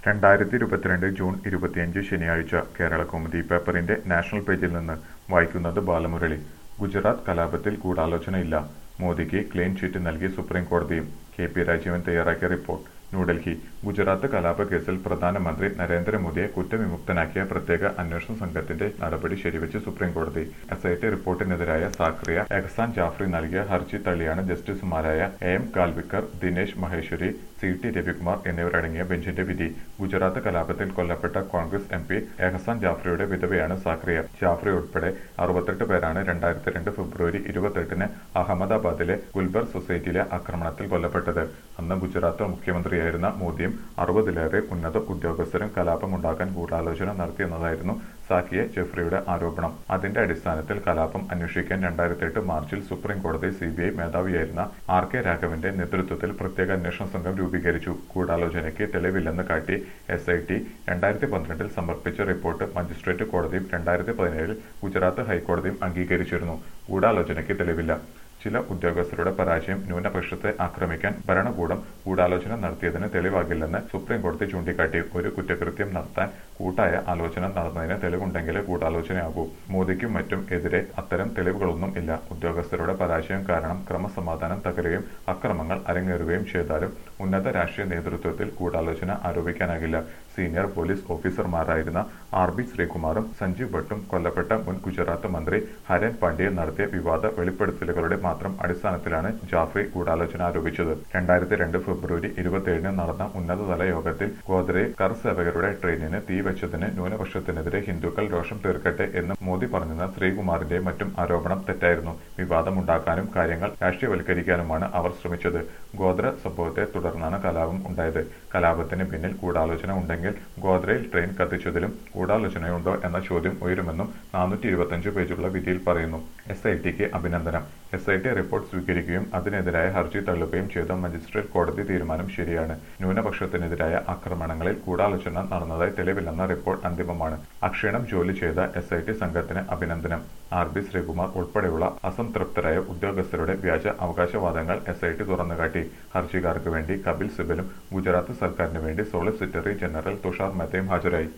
2022 June 25 ശനിയാഴ്ച കേരളകൗമുദി പേപ്പറിന്റെ national പേജിൽ നിന്ന് വായിക്കുന്നത് ബാലമുരളി. ഗുജറാത്ത് കലാപത്തിൽ ഗൂഢാലോചനയില്ല, മോദിക്ക് ക്ലീൻ ചിറ്റ് നൽകി സുപ്രീം കോടതിയും. KP രാജീവൻ തയ്യാറാക്കിയ റിപ്പോർട്ട്. ന്യൂഡൽഹി. ഗുജറാത്ത് കലാപ കേസിൽ പ്രധാനമന്ത്രി നരേന്ദ്രമോദിയെ കുറ്റവിമുക്തനാക്കിയ പ്രത്യേക അന്വേഷണ സംഘത്തിന്റെ നടപടി ശരിവെച്ച് സുപ്രീം കോടതി. SIT റിപ്പോർട്ടിനെതിരായ സാക്രിയ എഹ്സാൻ ജാഫ്രി നൽകിയ ഹർജി തള്ളിയാണ് ജസ്റ്റിസുമാരായ AM കാൽവിക്കർ, ദിനേശ് മഹേശ്വരി, CT രവികുമാർ എന്നിവരടങ്ങിയ ബെഞ്ചിന്റെ വിധി. ഗുജറാത്ത് കലാപത്തിൽ കൊല്ലപ്പെട്ട കോൺഗ്രസ് MP എഹ്സാൻ ജാഫ്രിയുടെ വിധവയാണ് സാക്രിയ. ജാഫ്രി ഉൾപ്പെടെ 68 പേരാണ് 2002 ഫെബ്രുവരി 28-ന് അഹമ്മദാബാദിലെ ഗുൽബർഗ് സൊസൈറ്റിയിലെ ആക്രമണത്തിൽ കൊല്ലപ്പെട്ടത്. അന്ന് ഗുജറാത്ത് മുഖ്യമന്ത്രിയായിരുന്ന മോദിയും 60-ലേറെ ഉന്നത ഉദ്യോഗസ്ഥരും കലാപമുണ്ടാക്കാൻ ഗൂഢാലോചന നടത്തിയെന്നതായിരുന്നു സാക്കിയ ജാഫ്രിയുടെ ആരോപണം. അതിന്റെ അടിസ്ഥാനത്തിൽ കലാപം അന്വേഷിക്കാൻ 2008 മാർച്ചിൽ സുപ്രീം കോടതി CBI മേധാവിയായിരുന്ന RK രാഘവന്റെ നേതൃത്വത്തിൽ പ്രത്യേക അന്വേഷണ സംഘം രൂപീകരിച്ചു. ഗൂഢാലോചനയ്ക്ക് തെളിവില്ലെന്ന് കാട്ടി SIT 2012-ൽ സമർപ്പിച്ച റിപ്പോർട്ട് മജിസ്ട്രേറ്റ് കോടതിയും 2017-ൽ ഗുജറാത്ത് ഹൈക്കോടതിയും അംഗീകരിച്ചിരുന്നു. ഗൂഢാലോചനയ്ക്ക് തെളിവില്ല. ചില ഉദ്യോഗസ്ഥരുടെ പരാജയം ന്യൂനപക്ഷത്തെ ആക്രമിക്കാൻ ഭരണകൂടം ഗൂഢാലോചന നടത്തിയതിന് തെളിവാകില്ലെന്ന് സുപ്രീം കോടതി ചൂണ്ടിക്കാട്ടി. ഒരു കുറ്റകൃത്യം നടത്താൻ കൂട്ടായ ആലോചന നടന്നതിന് തെളിവുണ്ടെങ്കിലേ ഗൂഢാലോചനയാകൂ. മോദിക്കും മറ്റും എതിരെ അത്തരം തെളിവുകളൊന്നും ഇല്ല. ഉദ്യോഗസ്ഥരുടെ പരാജയം കാരണം ക്രമസമാധാനം തകരുകയും അക്രമങ്ങൾ അരങ്ങേറുകയും ചെയ്താലും ഉന്നത രാഷ്ട്രീയ നേതൃത്വത്തിൽ ഗൂഢാലോചന ആരോപിക്കാനാകില്ല. സീനിയർ പോലീസ് ഓഫീസർമാരായിരുന്ന RB ശ്രീകുമാറും സഞ്ജീവ് ഭട്ടും കൊല്ലപ്പെട്ട മുൻ ഗുജറാത്ത് മന്ത്രി ഹരൻ പാണ്ഡ്യ നടത്തിയ വിവാദ വെളിപ്പെടുത്തലുകളുടെ മാത്രം അടിസ്ഥാനത്തിലാണ് ജാഫ്രി ഗൂഢാലോചന ആരോപിച്ചത്. 2002 ഫെബ്രുവരി 27-ന് നടന്ന ഉന്നതതല യോഗത്തിൽ ഗോദ്രയിൽ കർ സേവകരുടെ ട്രെയിനിന് തീവെച്ചതിന് ന്യൂനപക്ഷത്തിനെതിരെ ഹിന്ദുക്കൾ രോഷം തീർക്കട്ടെ എന്ന് മോദി പറഞ്ഞെന്ന ശ്രീകുമാറിന്റെയും മറ്റും ആരോപണം തെറ്റായിരുന്നു. വിവാദമുണ്ടാക്കാനും കാര്യങ്ങൾ രാഷ്ട്രീയവൽക്കരിക്കാനുമാണ് അവർ ശ്രമിച്ചത്. ഗോദ്ര സംഭവത്തെ തുടർന്നാണ് കലാപം ഉണ്ടായത്. കലാപത്തിന് പിന്നിൽ ഗൂഢാലോചന ഉണ്ടെങ്കിൽ ഗോദ്രയിൽ ട്രെയിൻ കത്തിച്ചതിലും ഗൂഢാലോചനയുണ്ടോ എന്ന ചോദ്യം ഉയരുമെന്നും 425 പേജുള്ള വിധിയിൽ പറയുന്നു. SITക്ക് അഭിനന്ദനം. SIT റിപ്പോർട്ട് സ്വീകരിക്കുകയും അതിനെതിരായ ഹർജി തള്ളുകയും ചെയ്ത മജിസ്ട്രേറ്റ് കോടതി തീരുമാനം ശരിയാണ്. ന്യൂനപക്ഷത്തിനെതിരായ ആക്രമണങ്ങളിൽ ഗൂഢാലോചന നടന്നതായി തെളിവില്ലെന്ന റിപ്പോർട്ട് അന്തിമമാണ്. അക്ഷീണം ജോലി ചെയ്ത SIT സംഘത്തിന് അഭിനന്ദനം. RB ശ്രീകുമാർ ഉൾപ്പെടെയുള്ള അസംതൃപ്തരായ ഉദ്യോഗസ്ഥരുടെ വ്യാജ അവകാശവാദങ്ങൾ SIT തുറന്നുകാട്ടി. ഹർജിക്കാർക്ക് വേണ്ടി കപിൽ സിബലും ഗുജറാത്ത് സർക്കാരിന് വേണ്ടി സോളിസിറ്ററി ജനറൽ തുഷാർ മേത്തയും ഹാജരായി.